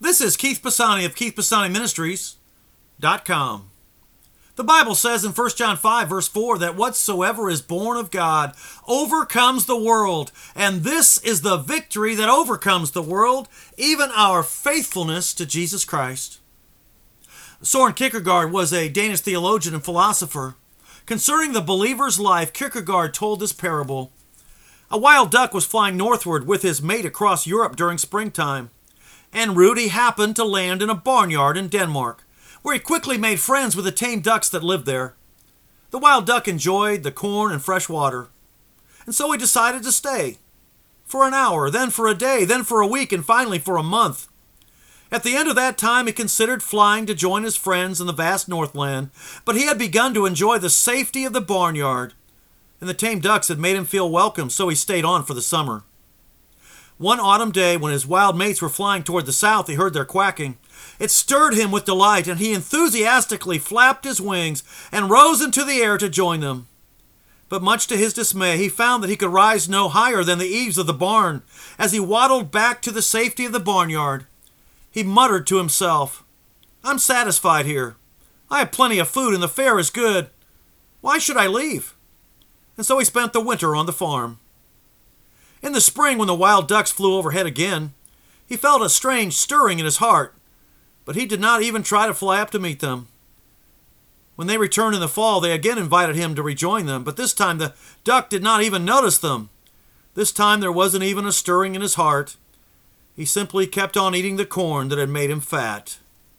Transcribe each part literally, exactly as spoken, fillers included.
This is Keith Pisani of Keith Pisani Ministries dot com. The Bible says in First John five, verse four, that whatsoever is born of God overcomes the world. And this is the victory that overcomes the world, even our faithfulness to Jesus Christ. Soren Kierkegaard was a Danish theologian and philosopher. Concerning the believer's life, Kierkegaard told this parable. A wild duck was flying northward with his mate across Europe during springtime. En route, he happened to land in a barnyard in Denmark, where he quickly made friends with the tame ducks that lived there. The wild duck enjoyed the corn and fresh water, and so he decided to stay. For an hour, then for a day, then for a week, and finally for a month. At the end of that time, he considered flying to join his friends in the vast Northland, but he had begun to enjoy the safety of the barnyard, and the tame ducks had made him feel welcome, so he stayed on for the summer. One autumn day, when his wild mates were flying toward the south, he heard their quacking. It stirred him with delight, and he enthusiastically flapped his wings and rose into the air to join them. But much to his dismay, he found that he could rise no higher than the eaves of the barn. As he waddled back to the safety of the barnyard, he muttered to himself, "I'm satisfied here. I have plenty of food, and the fare is good. Why should I leave?" And so he spent the winter on the farm. In the spring, when the wild ducks flew overhead again, he felt a strange stirring in his heart, but he did not even try to fly up to meet them. When they returned in the fall, they again invited him to rejoin them, but this time the duck did not even notice them. This time there wasn't even a stirring in his heart. He simply kept on eating the corn that had made him fat.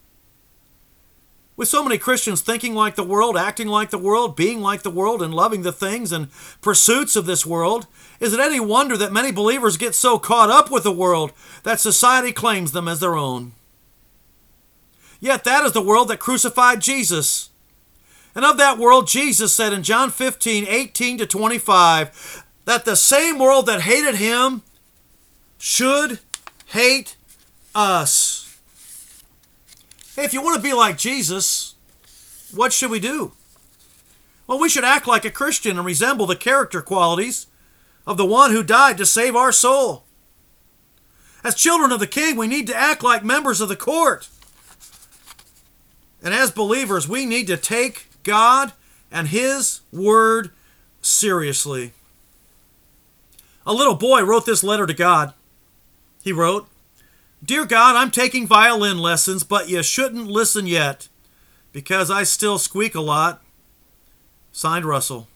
With so many Christians thinking like the world, acting like the world, being like the world, and loving the things and pursuits of this world, is it any wonder that many believers get so caught up with the world that society claims them as their own? Yet that is the world that crucified Jesus. And of that world, Jesus said in John fifteen, eighteen to twenty-five, that the same world that hated him should hate us. Hey, if you want to be like Jesus, what should we do? Well, we should act like a Christian and resemble the character qualities of the one who died to save our soul. As children of the King, we need to act like members of the court. And as believers, we need to take God and His Word seriously. A little boy wrote this letter to God. He wrote, "Dear God, I'm taking violin lessons, but you shouldn't listen yet, because I still squeak a lot." Signed, Russell.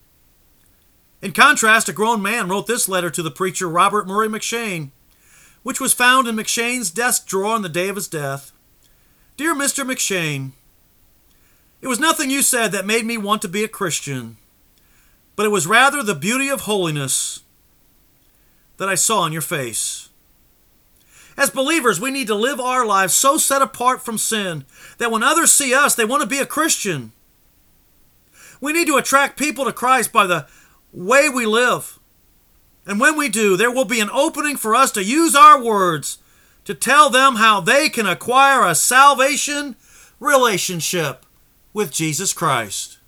In contrast, a grown man wrote this letter to the preacher Robert Murray M'Cheyne, which was found in M'Cheyne's desk drawer on the day of his death. "Dear Mister M'Cheyne, it was nothing you said that made me want to be a Christian, but it was rather the beauty of holiness that I saw in your face. As believers, we need to live our lives so set apart from sin that when others see us, they want to be a Christian. We need to attract people to Christ by the way we live. And when we do, there will be an opening for us to use our words to tell them how they can acquire a salvation relationship with Jesus Christ."